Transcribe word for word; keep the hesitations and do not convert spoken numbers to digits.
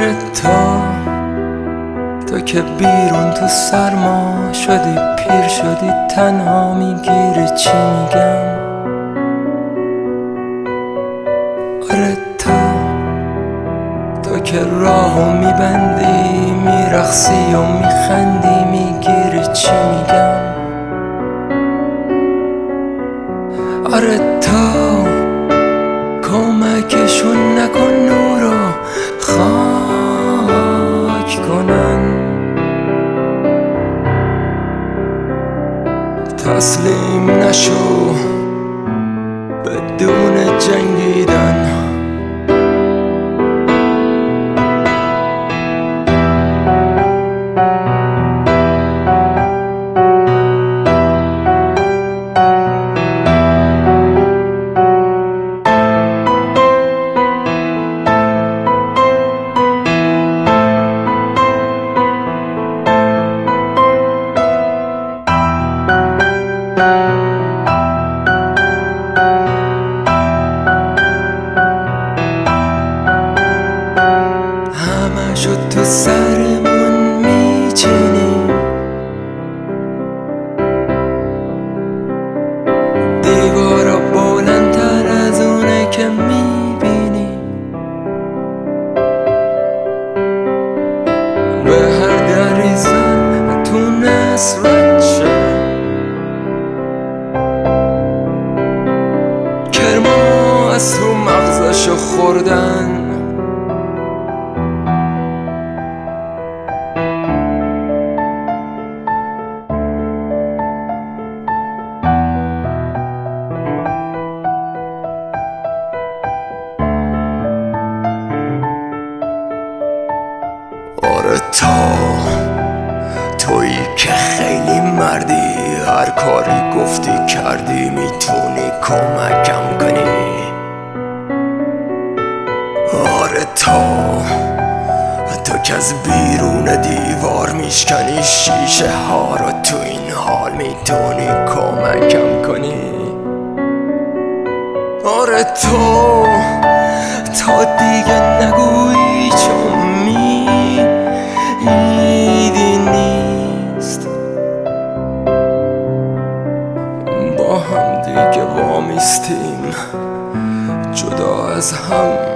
آره تو تو که بیرون تو سرما شدی، پیر شدی، تنها میگیری چی میگم. آره تو تو که راهو میبندی، میرقصی و میخندی، میگیری چی میگم. آره تو کمکشون نکن نورو خاک کنن، تسلیم نشو بدون جنگیدن. شد تو سرمون میچینیم، دیوارا بلندتر از اونه که میبینی، به هر دری زن تونست رد شه، کرما از تو مغزشو خوردن. آره تو تویی که خیلی مردی، هر کاری گفتی کردی، میتونی کمکم کنی. آره تو تو که از بیرون دیوار میشکنی شیشه ها رو، تو این حال میتونی کمکم کنی. آره تو تا دیگه نگویی چون ایدی نیست، با هم دیگه وامیستیم جدا از هم.